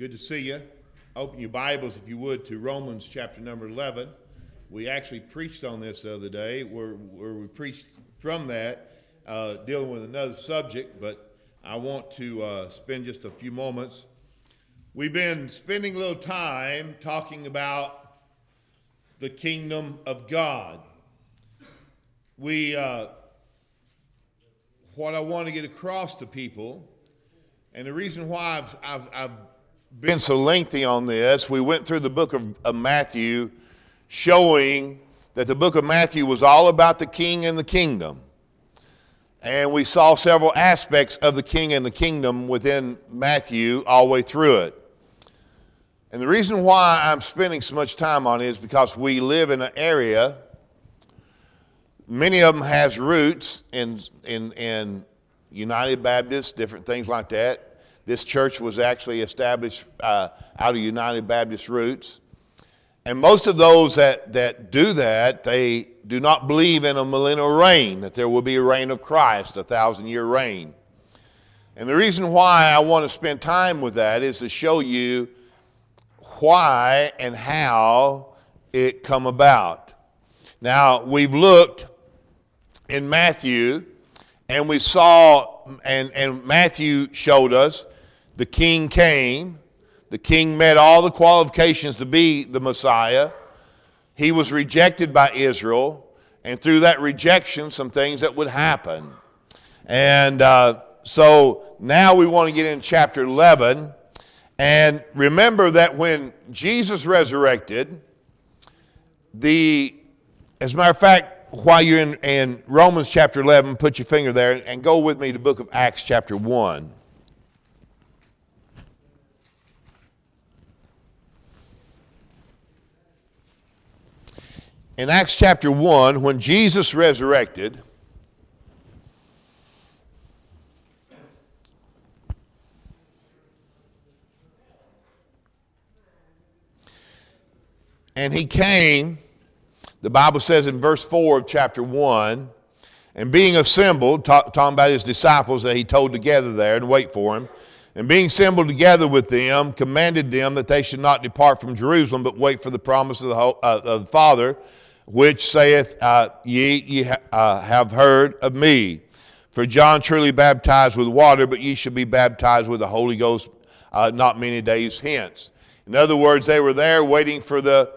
Good to see you. Open your Bibles, if you would, to Romans chapter number 11. We actually preached on this the other day, where we preached from that, dealing with another subject, but I want to spend just a few moments. We've been spending a little time talking about the kingdom of God. What I want to get across to people, and the reason why I've been so lengthy on this, we went through the book of Matthew, showing that the book of Matthew was all about the king and the kingdom. And we saw several aspects of the king and the kingdom within Matthew all the way through it. And the reason why I'm spending so much time on it is because we live in an area, many of them has roots in United Baptist, different things like that. This church was actually established out of United Baptist roots. And most of those that do that, they do not believe in a millennial reign, that there will be a reign of Christ, a 1,000-year reign. And the reason why I want to spend time with that is to show you why and how it come about. Now, we've looked in Matthew, and we saw, and Matthew showed us, the king came. The king met all the qualifications to be the Messiah. He was rejected by Israel, and through that rejection, some things that would happen. And so now we want to get in chapter 11, and remember that when Jesus resurrected, as a matter of fact, while you're in Romans chapter 11, put your finger there and go with me to the book of Acts chapter 1. In Acts chapter 1, when Jesus resurrected, and he came, the Bible says in verse 4 of chapter 1, and being assembled, talking about his disciples that he told together there and wait for him, and being assembled together with them, commanded them that they should not depart from Jerusalem, but wait for the promise of the Father, which saith, ye have heard of me. For John truly baptized with water, but ye shall be baptized with the Holy Ghost not many days hence. In other words, they were there waiting for the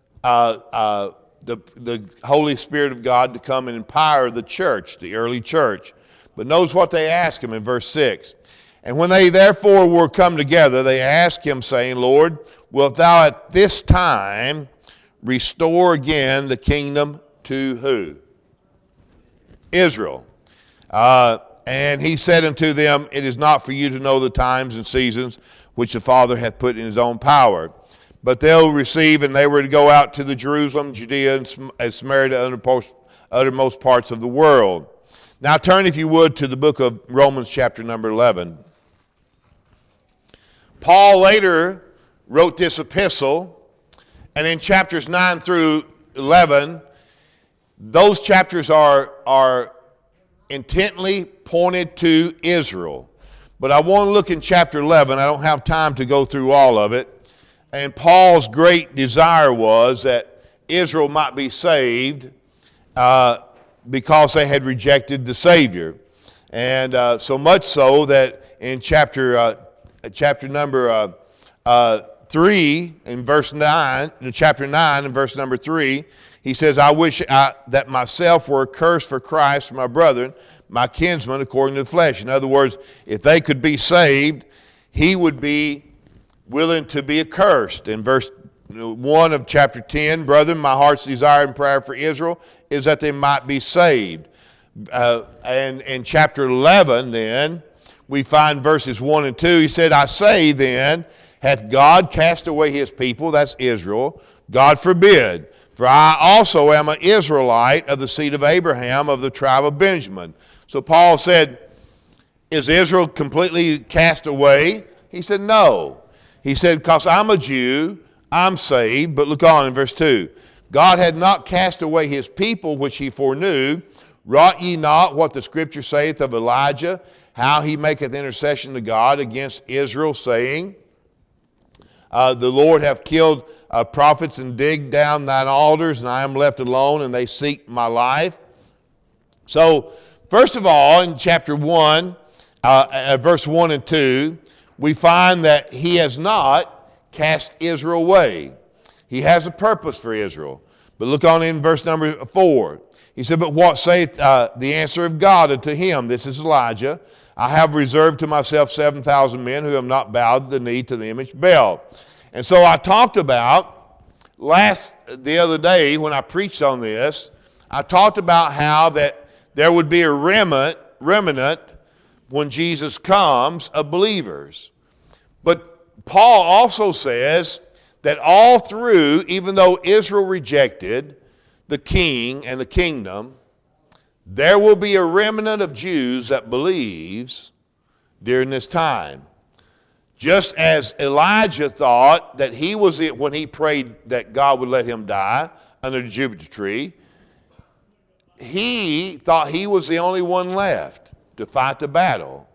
Holy Spirit of God to come and empower the church, the early church. But notice what they asked him in verse 6. And when they therefore were come together, they asked him, saying, Lord, wilt thou at this time restore again the kingdom to who? Israel. And he said unto them, it is not for you to know the times and seasons which the Father hath put in his own power. But they'll receive, and they were to go out to the Jerusalem, Judea, and Samaria, to uttermost parts of the world. Now turn, if you would, to the book of Romans chapter number 11. Paul later wrote this epistle, and in chapters 9 through 11, those chapters are intently pointed to Israel. But I want to look in chapter 11. I don't have time to go through all of it. And Paul's great desire was that Israel might be saved because they had rejected the Savior. And so much so that in chapter number 3 in verse 9, in chapter 9 in verse number 3, he says, I wish that myself were accursed for Christ, for my brethren, my kinsmen, according to the flesh. In other words, if they could be saved, he would be willing to be accursed. In verse 1 of chapter 10, brethren, my heart's desire and prayer for Israel is that they might be saved. And in chapter 11 then, we find verses 1 and 2. He said, I say then, hath God cast away his people, that's Israel? God forbid. For I also am an Israelite of the seed of Abraham, of the tribe of Benjamin. So Paul said, is Israel completely cast away? He said, no. He said, because I'm a Jew, I'm saved. But look on in verse 2. God had not cast away his people which he foreknew. Wrought ye not what the scripture saith of Elijah, how he maketh intercession to God against Israel, saying, The Lord hath killed prophets and digged down thine altars, and I am left alone, and they seek my life. So, first of all, in chapter 1, verse 1 and 2, we find that he has not cast Israel away. He has a purpose for Israel. But look on in verse number 4. He said, but what saith the answer of God unto him? This is Elijah. I have reserved to myself 7,000 men who have not bowed the knee to the image Baal. And so I talked about the other day when I preached on this, I talked about how that there would be a remnant when Jesus comes of believers. But Paul also says that all through, even though Israel rejected the king and the kingdom, there will be a remnant of Jews that believes during this time. Just as Elijah thought that he was it when he prayed that God would let him die under the Jupiter tree, he thought he was the only one left to fight the battle.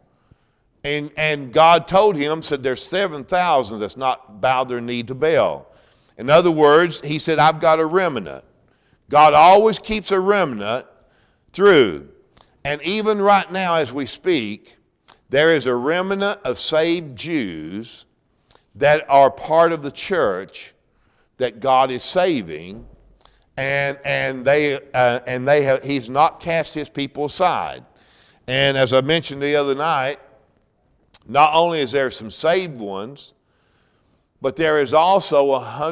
And God told him, said there's 7,000 that's not bowed their knee to Baal. In other words, he said, I've got a remnant. God always keeps a remnant through. And even right now as we speak, there is a remnant of saved Jews that are part of the church that God is saving, and he's not cast his people aside. And as I mentioned the other night, not only is there some saved ones, but there is also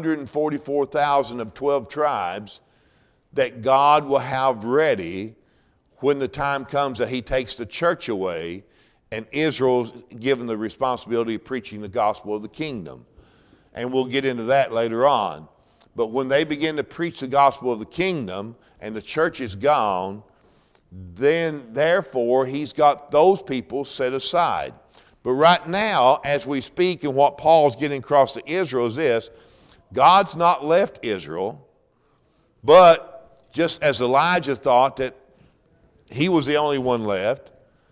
144,000 of 12 tribes that God will have ready when the time comes that he takes the church away and Israel's given the responsibility of preaching the gospel of the kingdom. And we'll get into that later on. But when they begin to preach the gospel of the kingdom and the church is gone, then therefore he's got those people set aside. But right now, as we speak, and what Paul's getting across to Israel is this: God's not left Israel, but just as Elijah thought that he was the only one left,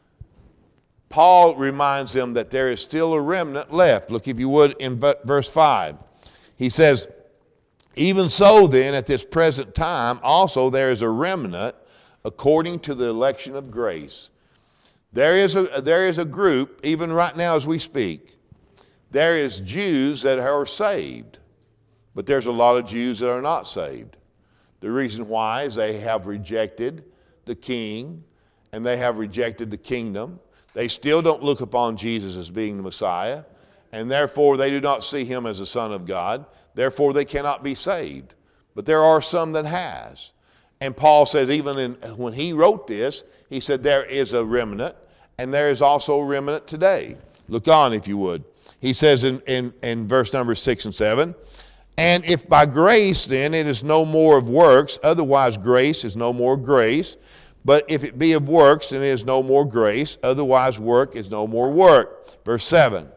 Paul reminds them that there is still a remnant left. Look, if you would, in verse 5. He says, even so then, at this present time, also there is a remnant according to the election of grace. There is a group, even right now as we speak, there is Jews that are saved, but there's a lot of Jews that are not saved. The reason why is they have rejected the king and they have rejected the kingdom. They still don't look upon Jesus as being the Messiah, and therefore they do not see him as the Son of God. Therefore they cannot be saved. But there are some that has. And Paul says even when he wrote this, he said there is a remnant, and there is also a remnant today. Look on if you would. He says in verse number 6 and 7, and if by grace then it is no more of works, otherwise grace is no more grace. But if it be of works, then it is no more grace, otherwise work is no more work. Verse 7.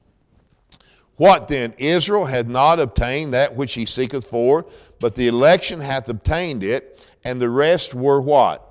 What then? Israel hath not obtained that which he seeketh for, but the election hath obtained it, and the rest were what?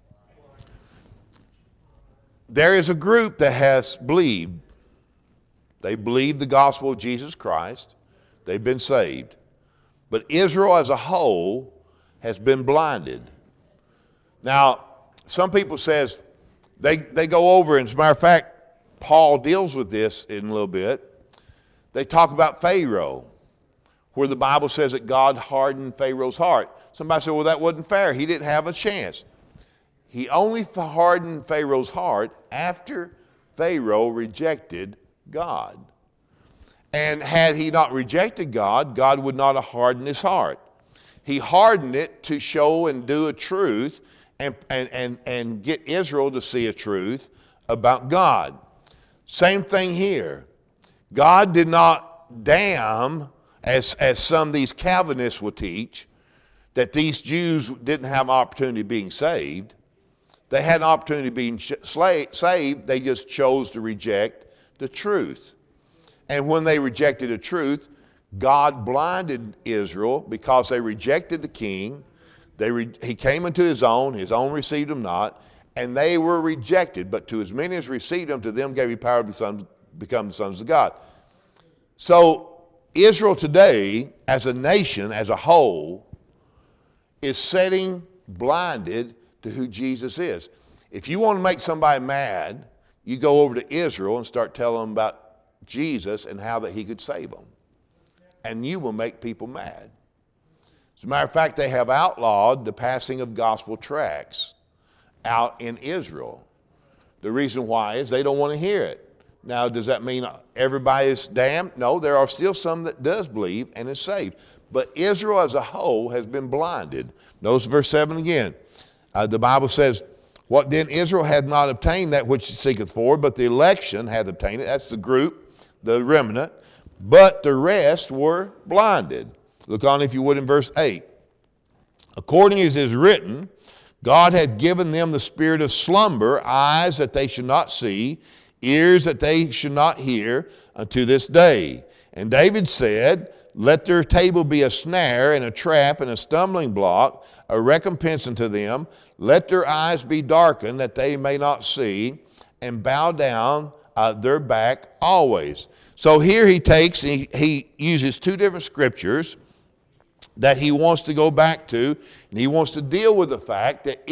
There is a group that has believed. They believed the gospel of Jesus Christ. They've been saved. But Israel as a whole has been blinded. Now, some people says they go over, and as a matter of fact, Paul deals with this in a little bit. They talk about Pharaoh, where the Bible says that God hardened Pharaoh's heart. Somebody said, well, that wasn't fair. He didn't have a chance. He only hardened Pharaoh's heart after Pharaoh rejected God. And had he not rejected God, God would not have hardened his heart. He hardened it to show and do a truth and get Israel to see a truth about God. Same thing here. God did not damn, as some of these Calvinists will teach, that these Jews didn't have an opportunity of being saved. They had an opportunity of being saved. They just chose to reject the truth. And when they rejected the truth, God blinded Israel because they rejected the king. He came into his own received him not, and they were rejected. But to as many as received him, to them gave he power to become the sons of God. So Israel today, as a nation, as a whole, is setting blinded to who Jesus is. If you want to make somebody mad, you go over to Israel and start telling them about Jesus and how that he could save them. And you will make people mad. As a matter of fact, they have outlawed the passing of gospel tracts out in Israel. The reason why is they don't want to hear it. Now, does that mean everybody is damned? No, there are still some that does believe and is saved. But Israel as a whole has been blinded. Notice verse 7 again. The Bible says, what then Israel had not obtained that which it seeketh for, but the election hath obtained it. That's the group, the remnant. But the rest were blinded. Look on, if you would, in verse 8. According as is written, God hath given them the spirit of slumber, eyes that they should not see, ears that they should not hear, unto this day. And David said, let their table be a snare and a trap and a stumbling block, a recompense unto them. Let their eyes be darkened that they may not see, and bow down their back always. So here he uses two different scriptures that he wants to go back to, and he wants to deal with the fact that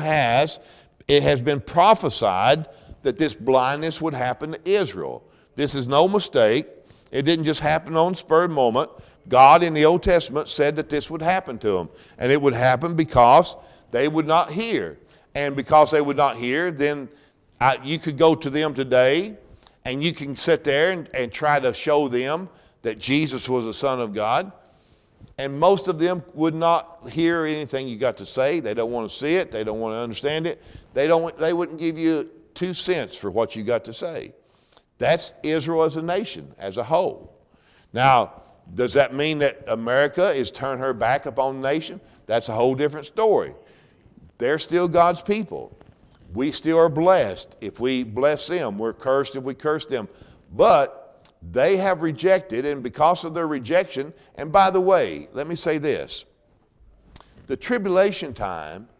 it has been prophesied that this blindness would happen to Israel. This is no mistake. It didn't just happen on spur of the moment. God in the Old Testament said that this would happen to them, and it would happen because they would not hear. And because they would not hear, then you could go to them today, and you can sit there and try to show them that Jesus was the Son of God. And most of them would not hear anything you got to say. They don't want to see it. They don't want to understand it. They wouldn't give you 2 cents for what you got to say. That's Israel as a nation, as a whole. Now, does that mean that America is turning her back upon the nation? That's a whole different story. They're still God's people. We still are blessed if we bless them. We're cursed if we curse them. But they have rejected, and because of their rejection, and by the way, let me say this. The tribulation time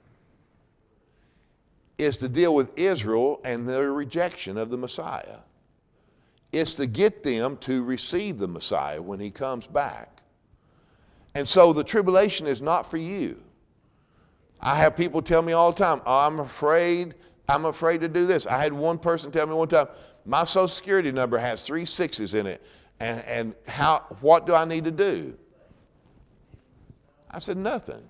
is to deal with Israel and their rejection of the Messiah. It's to get them to receive the Messiah when he comes back. And so the tribulation is not for you. I have people tell me all the time, oh, I'm afraid to do this. I had one person tell me one time, my Social Security number has 3 6s in it, and what do I need to do? I said, nothing.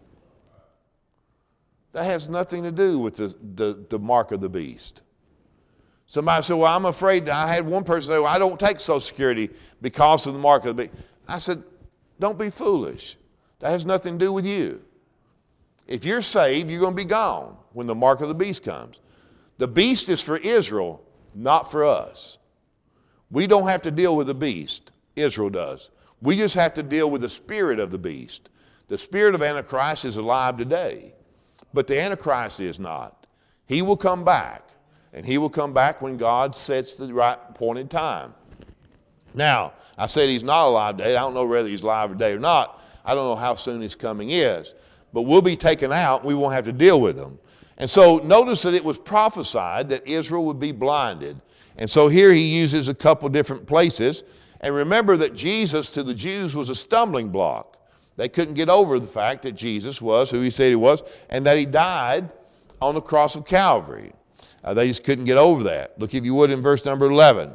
That has nothing to do with the mark of the beast. Somebody said, well, I'm afraid. I had one person say, well, I don't take Social Security because of the mark of the beast. I said, don't be foolish. That has nothing to do with you. If you're saved, you're going to be gone when the mark of the beast comes. The beast is for Israel, not for us. We don't have to deal with the beast. Israel does. We just have to deal with the spirit of the beast. The spirit of Antichrist is alive today, but the Antichrist is not. He will come back, and he will come back when God sets the right appointed time. Now, I said he's not alive today. I don't know whether he's alive today or not. I don't know how soon his coming is. But we'll be taken out. We won't have to deal with him. And so notice that it was prophesied that Israel would be blinded. And so here he uses a couple different places. And remember that Jesus to the Jews was a stumbling block. They couldn't get over the fact that Jesus was who he said he was and that he died on the cross of Calvary. They just couldn't get over that. Look, if you would, in verse number 11.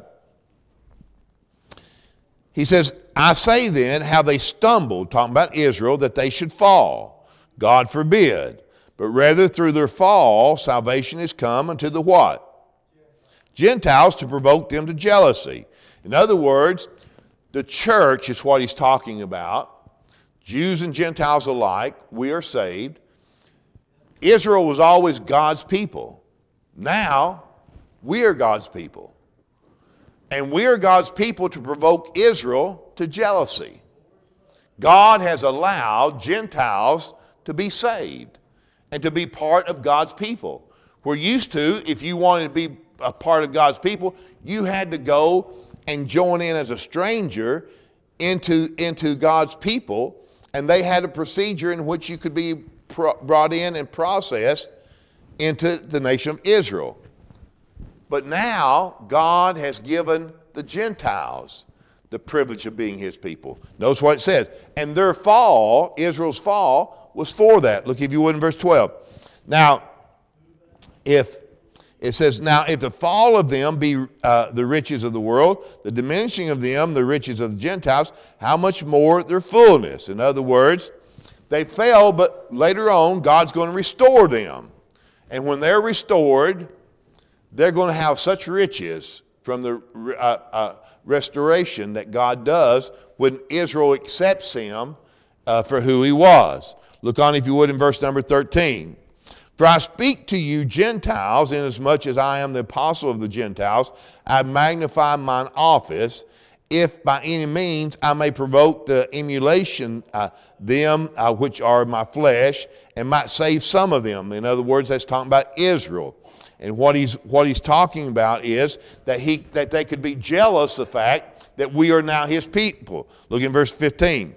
He says, I say then how they stumbled, talking about Israel, that they should fall. God forbid. But rather through their fall, salvation is come unto the what? Gentiles, to provoke them to jealousy. In other words, the church is what he's talking about. Jews and Gentiles alike, we are saved. Israel was always God's people. Now, we are God's people. And we are God's people to provoke Israel to jealousy. God has allowed Gentiles to be saved and to be part of God's people. We're used to, if you wanted to be a part of God's people, you had to go and join in as a stranger into God's people, and they had a procedure in which you could be brought in and processed into the nation of Israel. But now God has given the Gentiles the privilege of being his people. Notice what it says. And their fall, Israel's fall, was for that. Look, if you would, in verse 12. Now, if it says, now if the fall of them be the riches of the world, the diminishing of them the riches of the Gentiles, how much more their fullness? In other words, they fell, but later on, God's going to restore them. And when they're restored, they're going to have such riches from the restoration that God does when Israel accepts him for who he was. Look on, if you would, in verse number 13. For I speak to you Gentiles, inasmuch as I am the apostle of the Gentiles, I magnify mine office, if by any means I may provoke the emulation them which are my flesh, and might save some of them. In other words, that's talking about Israel. And what he's talking about is that they could be jealous of the fact that we are now his people. Look in verse 15.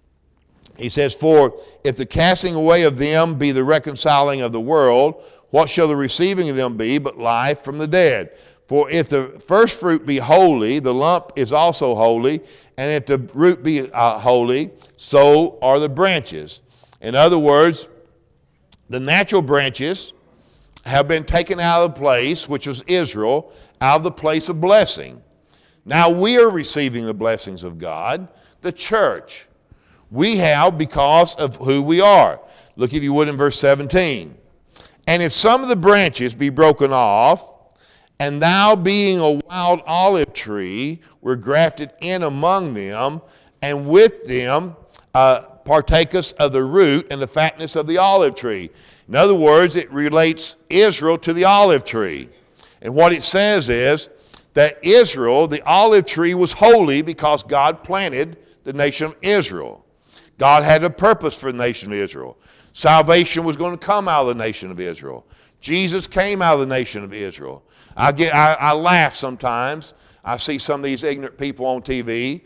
He says, for if the casting away of them be the reconciling of the world, what shall the receiving of them be but life from the dead? For if the first fruit be holy, the lump is also holy, and if the root be holy, so are the branches. In other words, the natural branches have been taken out of the place, which was Israel, out of the place of blessing. Now we are receiving the blessings of God, the church. We have because of who we are. Look, if you would, in verse 17. And if some of the branches be broken off, and thou being a wild olive tree were grafted in among them, and with them partakest of the root and the fatness of the olive tree. In other words, it relates Israel to the olive tree. And what it says is that Israel, the olive tree, was holy because God planted the nation of Israel. God had a purpose for the nation of Israel. Salvation was going to come out of the nation of Israel. Jesus came out of the nation of Israel. I laugh sometimes. I see some of these ignorant people on TV,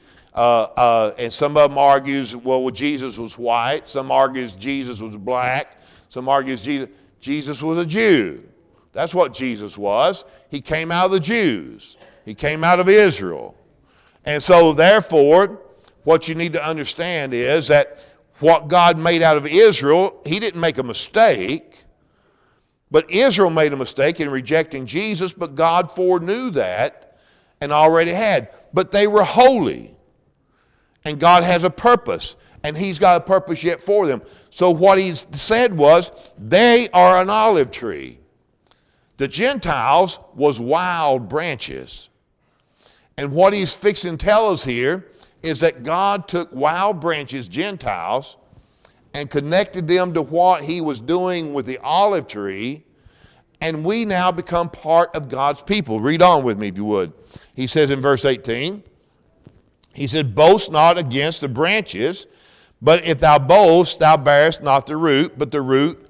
and some of them argues, well, Jesus was white. Some argues Jesus was black. Some argues Jesus was a Jew. That's what Jesus was. He came out of the Jews. He came out of Israel. And so, therefore, what you need to understand is that what God made out of Israel, he didn't make a mistake, but Israel made a mistake in rejecting Jesus, but God foreknew that and already had. But they were holy, and God has a purpose, and he's got a purpose yet for them. So what he said was, they are an olive tree. The Gentiles was wild branches. And what he's fixing to tell us here is that God took wild branches, Gentiles, and connected them to what he was doing with the olive tree, and we now become part of God's people. Read on with me if you would. He says in verse 18, he said, boast not against the branches, but if thou boast, thou bearest not the root, but the root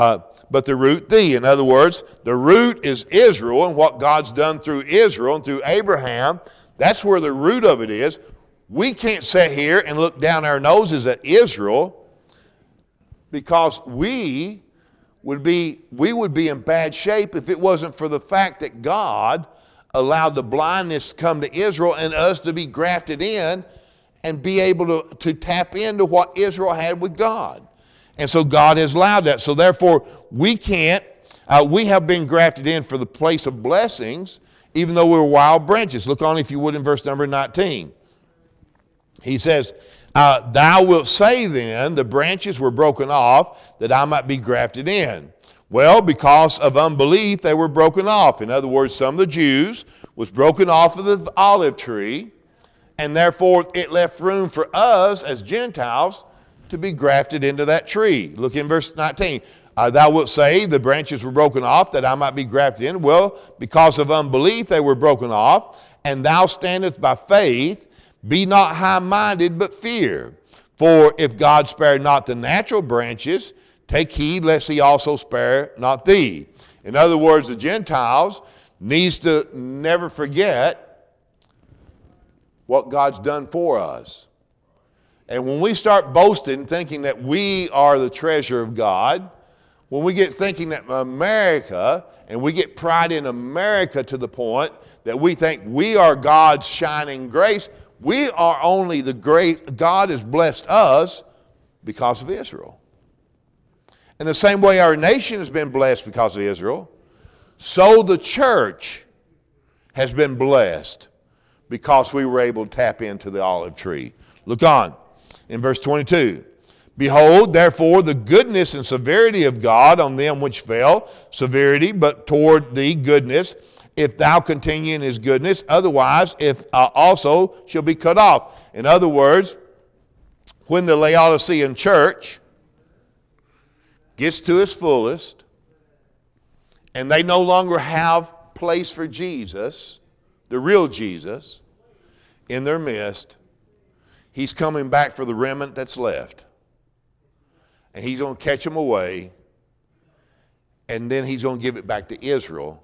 thee. In other words, the root is Israel, and what God's done through Israel and through Abraham, that's where the root of it is. We can't sit here and look down our noses at Israel, because we would be in bad shape if it wasn't for the fact that God allowed the blindness to come to Israel and us to be grafted in and be able to tap into what Israel had with God. And so God has allowed that. So therefore, we have been grafted in for the place of blessings, even though we're wild branches. Look on, if you would, in verse number 19. He says, thou wilt say then, the branches were broken off, that I might be grafted in. Well, because of unbelief, they were broken off. In other words, some of the Jews was broken off of the olive tree, and therefore it left room for us as Gentiles to be grafted into that tree. Look in verse 19. Thou wilt say, the branches were broken off, that I might be grafted in. Well, because of unbelief, they were broken off, and thou standest by faith. Be not high-minded, but fear. For if God spare not the natural branches, take heed lest he also spare not thee. In other words, the Gentiles needs to never forget what God's done for us. And when we start boasting, thinking that we are the treasure of God, when we get thinking that America, and we get pride in America to the point that we think we are God's shining grace, We are only the great, God has blessed us because of Israel. In the same way our nation has been blessed because of Israel, so the church has been blessed because we were able to tap into the olive tree. Look on in verse 22. Behold, therefore, the goodness and severity of God on them which fell, severity, but toward thee goodness, if thou continue in his goodness, otherwise, if also shall be cut off. In other words, when the Laodicean church gets to its fullest, and they no longer have place for Jesus, the real Jesus, in their midst, he's coming back for the remnant that's left. And he's going to catch them away, and then he's going to give it back to Israel,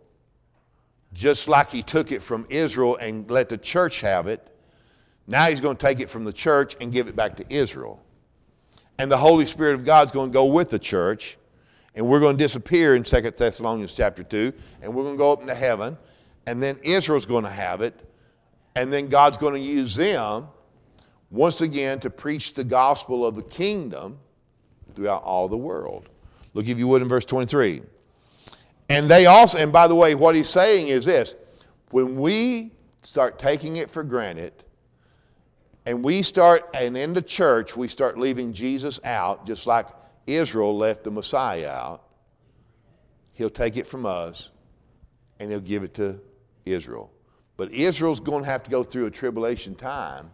just like he took it from Israel and let the church have it. Now he's going to take it from the church and give it back to Israel. And the Holy Spirit of God's going to go with the church, and we're going to disappear in 2 Thessalonians chapter 2, and we're going to go up into heaven, and then Israel's going to have it, and then God's going to use them once again to preach the gospel of the kingdom throughout all the world. Look, if you would, in verse 23. And they also, and by the way, what he's saying is this: when we start taking it for granted, and in the church, we start leaving Jesus out, just like Israel left the Messiah out, he'll take it from us, and he'll give it to Israel. But Israel's going to have to go through a tribulation time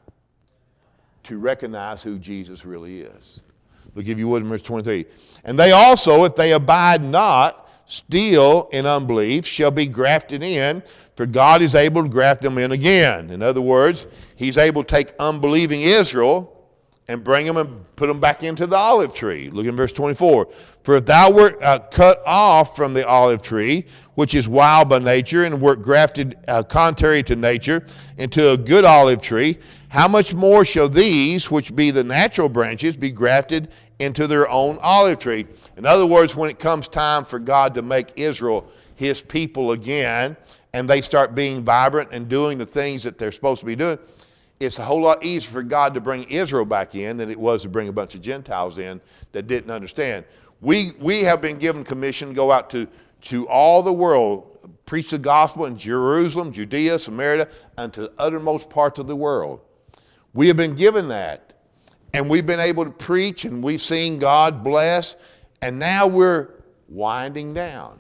to recognize who Jesus really is. Look, if you would, in verse 23. And they also, if they abide not still in unbelief, shall be grafted in, for God is able to graft them in again. In other words, he's able to take unbelieving Israel and bring them and put them back into the olive tree. Look in verse 24. For if thou wert cut off from the olive tree, which is wild by nature, and wert grafted contrary to nature into a good olive tree, how much more shall these, which be the natural branches, be grafted into their own olive tree? In other words, when it comes time for God to make Israel his people again, and they start being vibrant and doing the things that they're supposed to be doing, it's a whole lot easier for God to bring Israel back in than it was to bring a bunch of Gentiles in that didn't understand. We have been given commission to go out to all the world, preach the gospel in Jerusalem, Judea, Samaria, and to the uttermost parts of the world. We have been given that, and we've been able to preach, and we've seen God bless, and now we're winding down.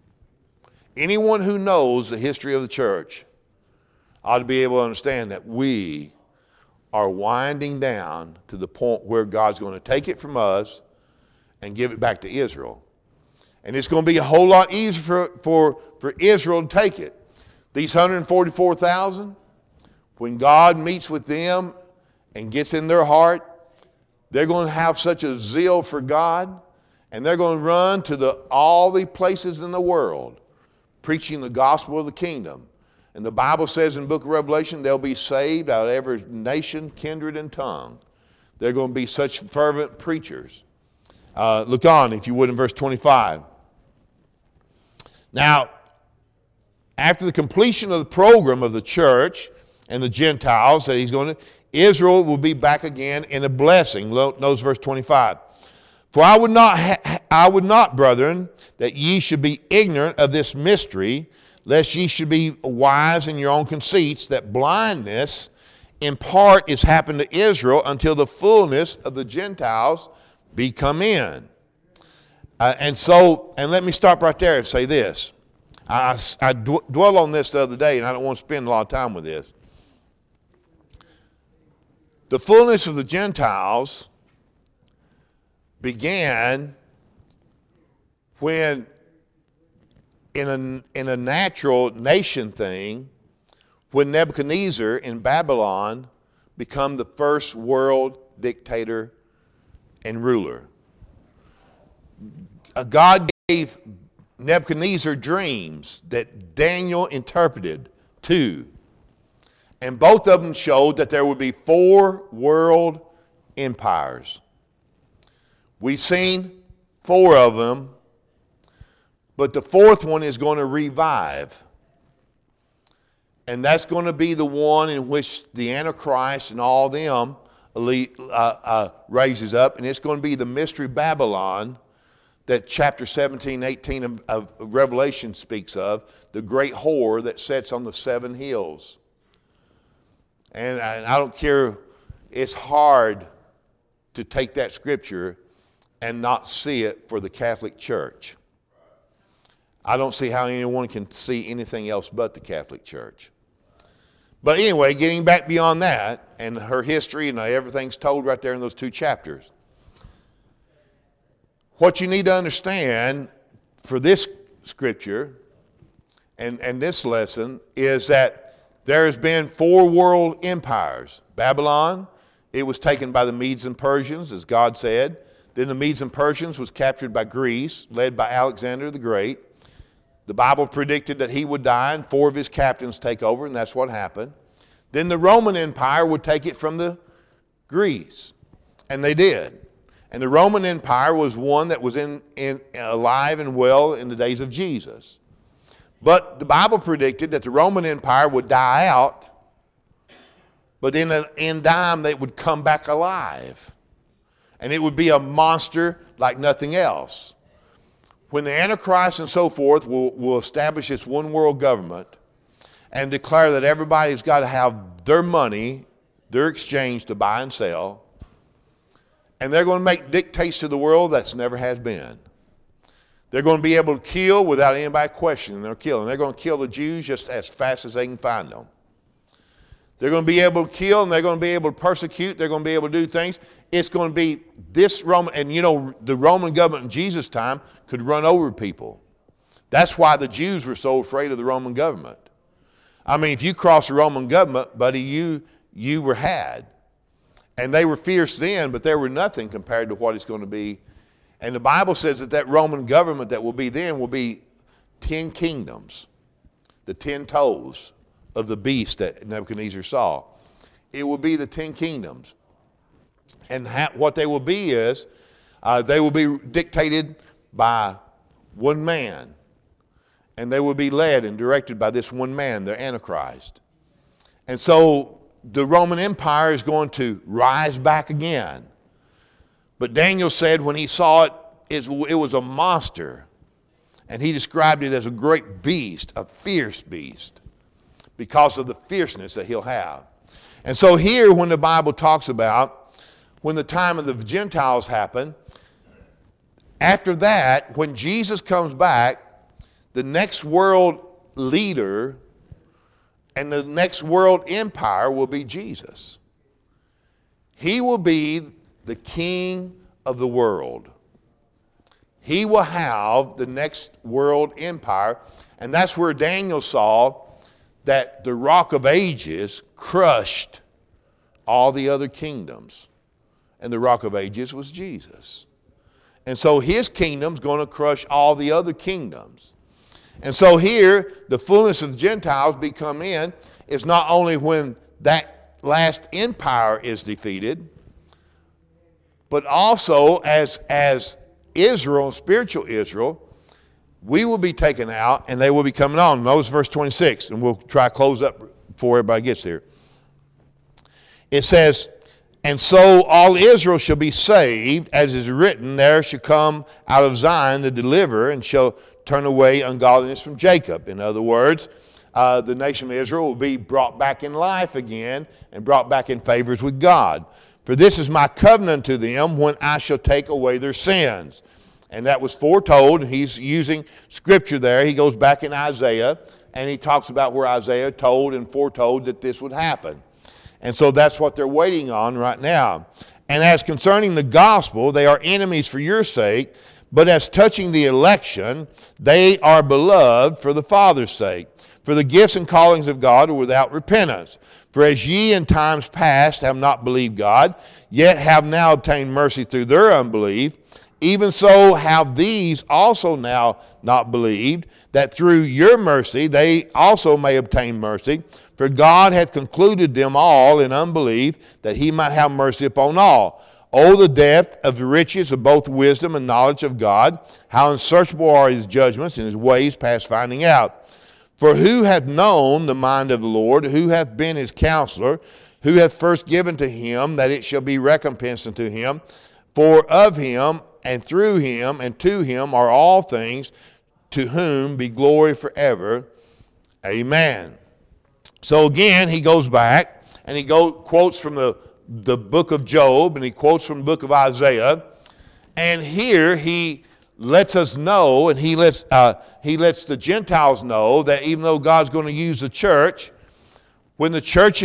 Anyone who knows the history of the church ought to be able to understand that we are winding down to the point where God's going to take it from us and give it back to Israel. And it's going to be a whole lot easier for Israel to take it. These 144,000, when God meets with them and gets in their heart, they're going to have such a zeal for God, and they're going to run to all the places in the world preaching the gospel of the kingdom. And the Bible says in the book of Revelation, they'll be saved out of every nation, kindred, and tongue. They're going to be such fervent preachers. Look on, if you would, in verse 25. Now, after the completion of the program of the church and the Gentiles that he's going to, Israel will be back again in a blessing. Notice verse 25. For I would not, brethren, that ye should be ignorant of this mystery, lest ye should be wise in your own conceits, that blindness in part is happened to Israel until the fullness of the Gentiles be come in. And let me stop right there and say this. I dwell on this the other day, and I don't want to spend a lot of time with this. The fullness of the Gentiles began when, in a natural nation thing, when Nebuchadnezzar in Babylon became the first world dictator and ruler. God gave Nebuchadnezzar dreams that Daniel interpreted too. And both of them showed that there would be 4 world empires. We've seen 4 of them, but the 4th one is going to revive. And that's going to be the one in which the Antichrist and all them raises up. And it's going to be the mystery Babylon that chapter 17, 18 of Revelation speaks of, the great whore that sits on the 7 hills. And I don't care, it's hard to take that scripture and not see it for the Catholic Church. I don't see how anyone can see anything else but the Catholic Church. But anyway, getting back beyond that, and her history, and everything's told right there in those 2 chapters. What you need to understand for this scripture and this lesson is that there has been 4 world empires. Babylon, it was taken by the Medes and Persians, as God said. Then the Medes and Persians was captured by Greece, led by Alexander the Great. The Bible predicted that he would die and 4 of his captains take over, and that's what happened. Then the Roman Empire would take it from the Greece, and they did. And the Roman Empire was one that was alive and well in the days of Jesus. But the Bible predicted that the Roman Empire would die out, but in time they would come back alive. And it would be a monster like nothing else. When the Antichrist and so forth will establish this one world government and declare that everybody's got to have their money, their exchange to buy and sell, and they're going to make dictates to the world that's never has been. They're going to be able to kill without anybody questioning their killing. They're going to kill the Jews just as fast as they can find them. They're going to be able to kill, and they're going to be able to persecute. They're going to be able to do things. It's going to be this Roman, and the Roman government in Jesus' time could run over people. That's why the Jews were so afraid of the Roman government. I mean, if you cross the Roman government, buddy, you were had. And they were fierce then, but they were nothing compared to what it's going to be. And the Bible says that Roman government that will be then will be 10 kingdoms, the 10 toes of the beast that Nebuchadnezzar saw. It will be the 10 kingdoms. And what they will be is, they will be dictated by one man. And they will be led and directed by this one man, the Antichrist. And so the Roman Empire is going to rise back again. But Daniel said when he saw it, it was a monster. And he described it as a great beast, a fierce beast, because of the fierceness that he'll have. And so here, when the Bible talks about when the time of the Gentiles happened, after that, when Jesus comes back, the next world leader and the next world empire will be Jesus. He will be the king of the world. He will have the next world empire, and that's where Daniel saw that the Rock of Ages crushed all the other kingdoms. And the Rock of Ages was Jesus. And so his kingdom's going to crush all the other kingdoms. And so here, the fullness of the Gentiles become in is not only when that last empire is defeated, but also as Israel, spiritual Israel, we will be taken out and they will be coming on. Notice verse 26, and we'll try to close up before everybody gets there. It says, and so all Israel shall be saved, as is written, there shall come out of Zion the deliverer, and shall turn away ungodliness from Jacob. In other words, the nation of Israel will be brought back in life again and brought back in favors with God. For this is my covenant to them when I shall take away their sins. And that was foretold, and he's using scripture there. He goes back in Isaiah, and he talks about where Isaiah told and foretold that this would happen. And so that's what they're waiting on right now. And as concerning the gospel, they are enemies for your sake, but as touching the election, they are beloved for the Father's sake. For the gifts and callings of God are without repentance. For as ye in times past have not believed God, yet have now obtained mercy through their unbelief, even so have these also now not believed, that through your mercy they also may obtain mercy. For God hath concluded them all in unbelief, that he might have mercy upon all. O the depth of the riches of both wisdom and knowledge of God, how unsearchable are his judgments and his ways past finding out. For who hath known the mind of the Lord? Who hath been his counselor? Who hath first given to him that it shall be recompensed unto him? For of him, and through him, and to him are all things, to whom be glory forever. Amen. So again, he goes back, and he quotes from the book of Job, and he quotes from the book of Isaiah. And here he lets us know, and he lets the Gentiles know that even though God's going to use the church, when the church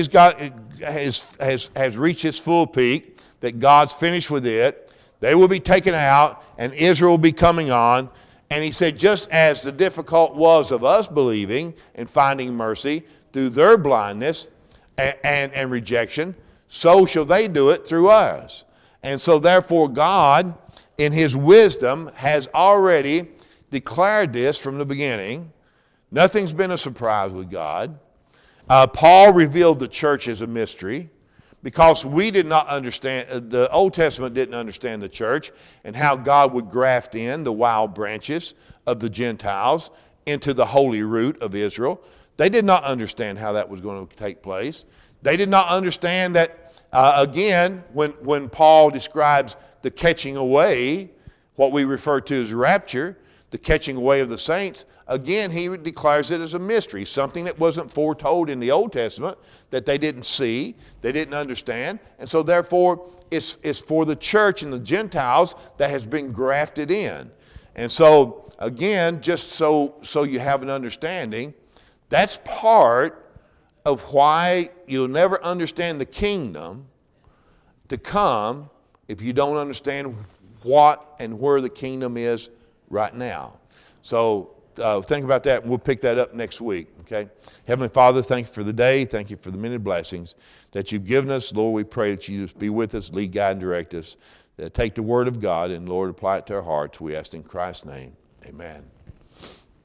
has reached its full peak, that God's finished with it, they will be taken out, and Israel will be coming on. And he said, just as the difficult was of us believing and finding mercy through their blindness and rejection, so shall they do it through us. And so therefore God, in his wisdom, has already declared this from the beginning. Nothing's been a surprise with God. Paul revealed the church as a mystery because we did not understand, the Old Testament didn't understand the church and how God would graft in the wild branches of the Gentiles into the holy root of Israel. They did not understand how that was going to take place. They did not understand that, again, when Paul describes the catching away, what we refer to as rapture, the catching away of the saints, again, he declares it as a mystery, something that wasn't foretold in the Old Testament, that they didn't see, they didn't understand, and so therefore it's for the church and the Gentiles that has been grafted in. And so, again, just so you have an understanding, that's part of why you'll never understand the kingdom to come if you don't understand what and where the kingdom is right now. So think about that, and we'll pick that up next week, okay? Heavenly Father, thank you for the day. Thank you for the many blessings that you've given us. Lord, we pray that you just be with us, lead, guide, and direct us. Take the word of God and, Lord, apply it to our hearts. We ask in Christ's name. Amen.